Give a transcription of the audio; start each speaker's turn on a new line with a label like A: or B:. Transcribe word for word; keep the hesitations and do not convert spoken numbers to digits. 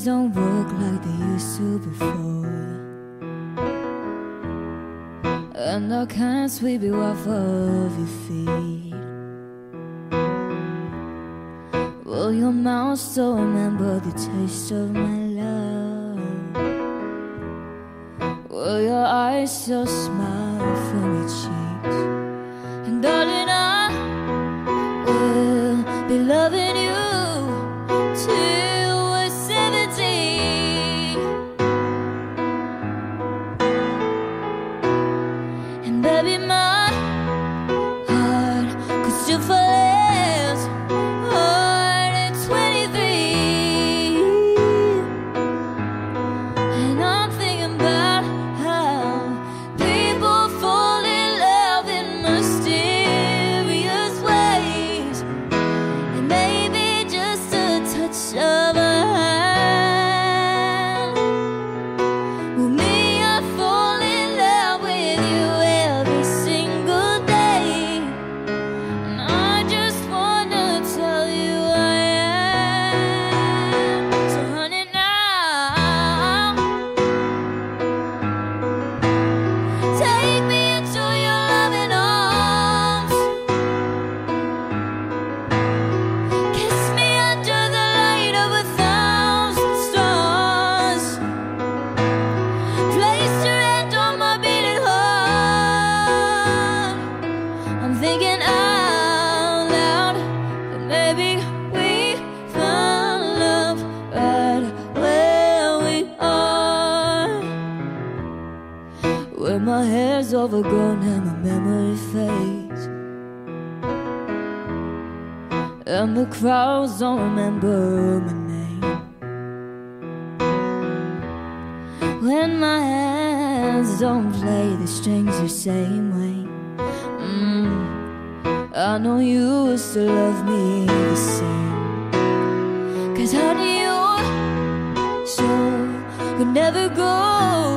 A: don't work like they used to before, and I can't sweep you off of your feet. Will your mouth still remember the taste of my love? Will your eyes still smile from your cheeks? And darling, I will be loving you till we're seventeen. And baby, my heart could still fall hard at twenty-three. And I'm thinking about how people fall in love in mysterious ways, and maybe just a touch of a hand. Well, me, I fall in love with you every single day, and I just wanna tell you I am. So honey, now take me into your loving arms, kiss me under the light of a thousand stars, place your hand on my beating heart. I'm thinking out loud that maybe we found love right where we are, where my hair's overgrown and my memory fades, and the crowds don't remember my name, when my hands don't play the strings the same way. mm, I know you will still love me the same, 'cause honey, your soul could never go